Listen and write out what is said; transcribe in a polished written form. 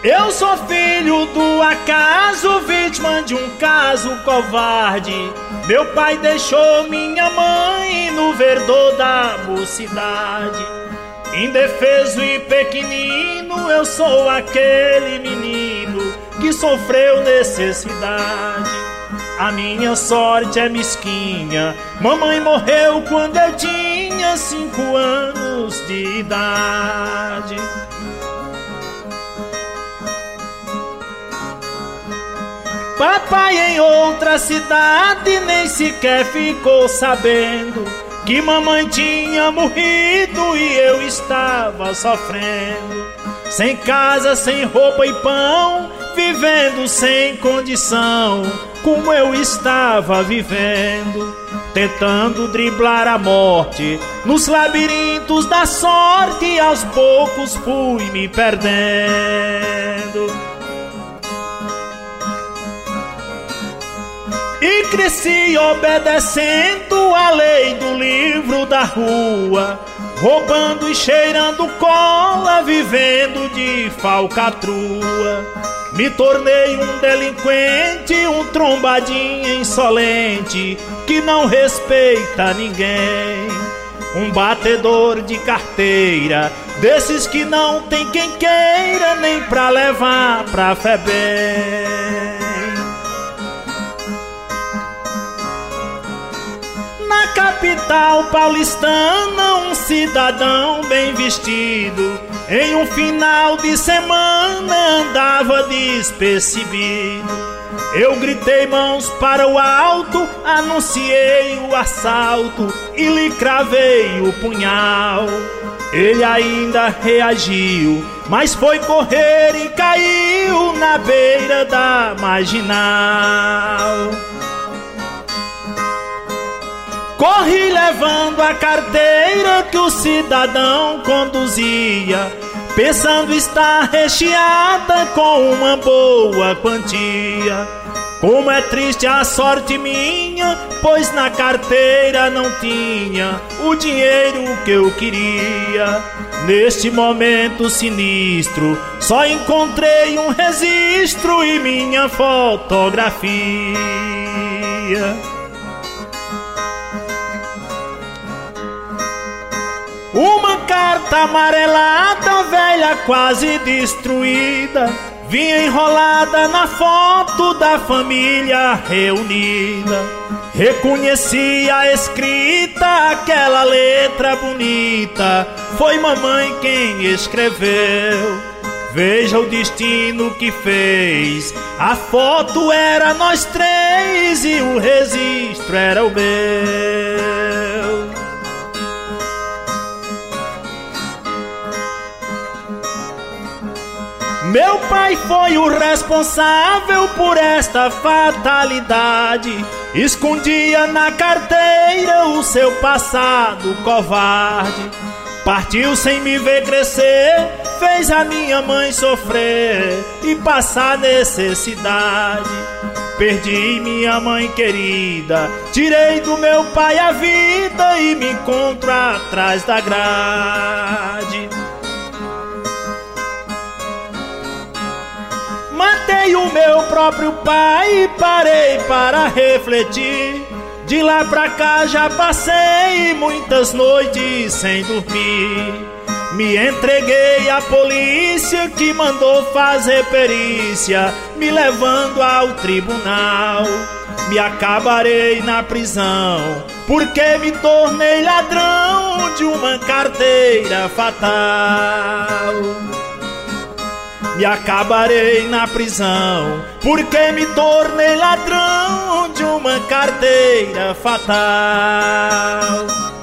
Eu sou filho do acaso, vítima de um caso covarde. Meu pai deixou minha mãe no verdor da mocidade. Indefeso e pequenino, eu sou aquele menino que sofreu necessidade. A minha sorte é mesquinha, mamãe morreu quando eu tinha 5 anos de idade. Papai em outra cidade nem sequer ficou sabendo que mamãe tinha morrido e eu estava sofrendo. Sem casa, sem roupa e pão, vivendo sem condição, como eu estava vivendo. Tentando driblar a morte nos labirintos da sorte, e aos poucos fui me perdendo. E cresci obedecendo a lei do livro da rua, roubando e cheirando cola, vivendo de falcatrua. Me tornei um delinquente, um trombadinho insolente, que não respeita ninguém. Um batedor de carteira, desses que não tem quem queira, nem pra levar pra FEBEM. Na capital paulistana, um cidadão bem vestido, em um final de semana andava despercebido. Eu gritei mãos para o alto, anunciei o assalto e lhe cravei o punhal. Ele ainda reagiu, mas foi correr e caiu na beira da marginal. Corri levando a carteira que o cidadão conduzia, pensando estar recheada com uma boa quantia. Como é triste a sorte minha, pois na carteira não tinha o dinheiro que eu queria. Neste momento sinistro, só encontrei um registro e minha fotografia. Uma carta amarelada, velha, quase destruída, vinha enrolada na foto da família reunida. Reconheci a escrita, aquela letra bonita, foi mamãe quem escreveu. Veja o destino que fez, a foto era nós três e o registro era o meu. Meu pai foi o responsável por esta fatalidade. Escondia na carteira o seu passado covarde. Partiu sem me ver crescer, fez a minha mãe sofrer e passar necessidade. Perdi minha mãe querida, tirei do meu pai a vida e me encontro atrás da grade. Matei o meu próprio pai e parei para refletir. De lá pra cá já passei muitas noites sem dormir. Me entreguei à polícia que mandou fazer perícia, me levando ao tribunal. Me acabarei na prisão, porque me tornei ladrão de uma carteira fatal. Me acabarei na prisão, porque me tornei ladrão de uma carteira fatal.